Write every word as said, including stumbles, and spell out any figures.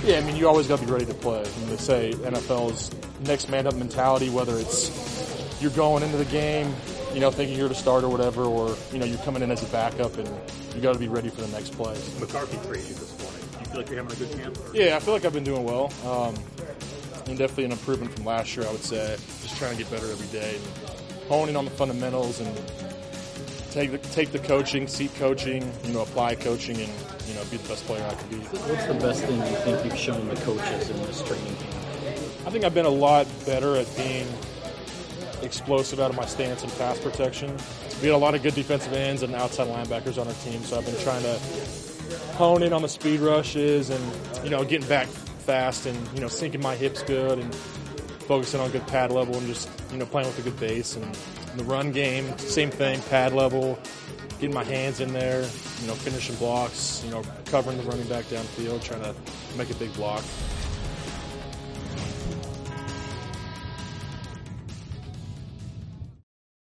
Yeah, I mean, you always got to be ready to play. I mean, they say N F L's next man up mentality, whether it's you're going into the game, you know, thinking you're the starter or whatever, or, you know, you're coming in as a backup and you got to be ready for the next play. McCarthy praised you this morning. Do you feel like you're having a good camp? Or? Yeah, I feel like I've been doing well. Um, and definitely an improvement from last year, I would say. Just trying to get better every day, and honing on the fundamentals and take the, take the coaching, seek coaching, you know, apply coaching, and, you know, be the best player I can be. What's the best thing you think you've shown the coaches in this training camp? I think I've been a lot better at being explosive out of my stance and pass protection. We had a lot of good defensive ends and outside linebackers on our team, so I've been trying to hone in on the speed rushes and, you know, getting back fast and, you know, sinking my hips good and focusing on good pad level and just, you know, playing with a good base. And in the run game, same thing, pad level, getting my hands in there, you know, finishing blocks, you know, covering the running back downfield, trying to make a big block.